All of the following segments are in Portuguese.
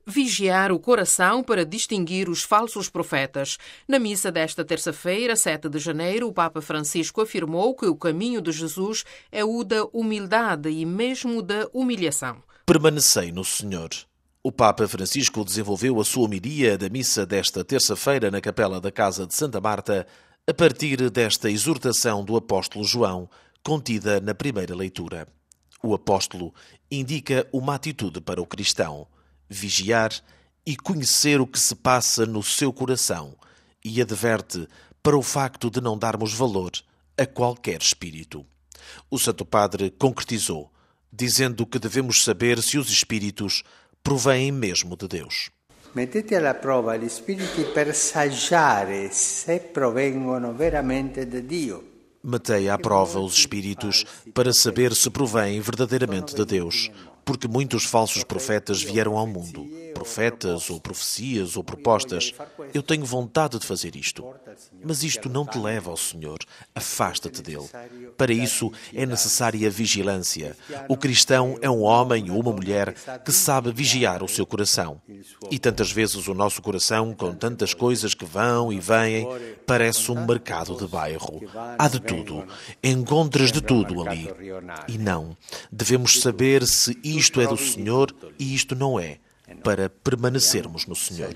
Vigiar o coração para distinguir os falsos profetas. Na missa desta terça-feira, 7 de janeiro, o Papa Francisco afirmou que o caminho de Jesus é o da humildade e mesmo da humilhação. Permanecei no Senhor. O Papa Francisco desenvolveu a sua homilia da missa desta terça-feira na capela da Casa de Santa Marta a partir desta exortação do apóstolo João, contida na primeira leitura. O apóstolo indica uma atitude para o cristão: vigiar e conhecer o que se passa no seu coração, e adverte para o facto de não darmos valor a qualquer espírito. O Santo Padre concretizou, dizendo que devemos saber se os espíritos provêm mesmo de Deus. Mettete alla prova gli spiriti per saggiare se provengono veramente da Dio. Metei à prova os espíritos para saber se provêm verdadeiramente de Deus, porque muitos falsos profetas vieram ao mundo, profetas ou profecias ou propostas. Eu tenho vontade de fazer isto, mas isto não te leva ao Senhor. Afasta-te dele. Para isso é necessária vigilância. O cristão é um homem ou uma mulher que sabe vigiar o seu coração. E tantas vezes o nosso coração, com tantas coisas que vão e vêm, parece um mercado de bairro. Há de tudo. Encontras de tudo ali. E não. Devemos saber se isto é do Senhor e isto não é, para permanecermos no Senhor.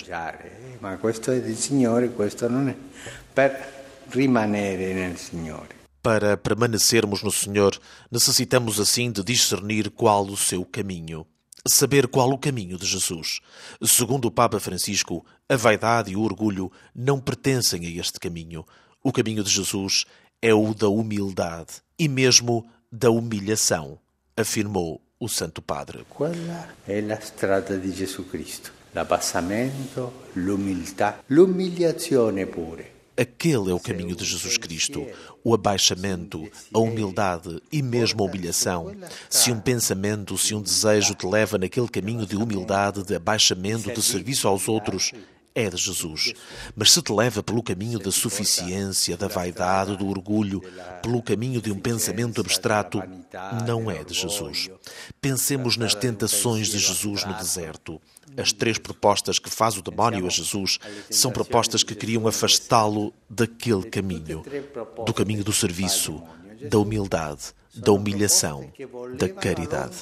Ma questo è del Signore, questo non è. Per rimanere nel Signore. Para permanecermos no Senhor, necessitamos assim de discernir qual o seu caminho. Saber qual o caminho de Jesus. Segundo o Papa Francisco, a vaidade e o orgulho não pertencem a este caminho. O caminho de Jesus é o da humildade e mesmo da humilhação, afirmou o Santo Padre. Quella è la strada di Gesù Cristo. L'abbassamento, l'umiltà, l'umiliazione pure. Aquele é o caminho de Jesus Cristo, o abaixamento, a humildade e mesmo a humilhação. Se um pensamento, se um desejo te leva naquele caminho de humildade, de abaixamento, de serviço aos outros, é de Jesus. Mas se te leva pelo caminho da suficiência, da vaidade, do orgulho, pelo caminho de um pensamento abstrato, não é de Jesus. Pensemos nas tentações de Jesus no deserto. As 3 propostas que faz o demónio a Jesus são propostas que queriam afastá-lo daquele caminho, do caminho do serviço, da humildade, da humilhação, da caridade.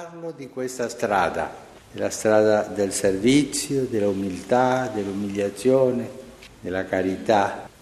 La strada del servizio, della umiltà, dell'umiliazione, della carità.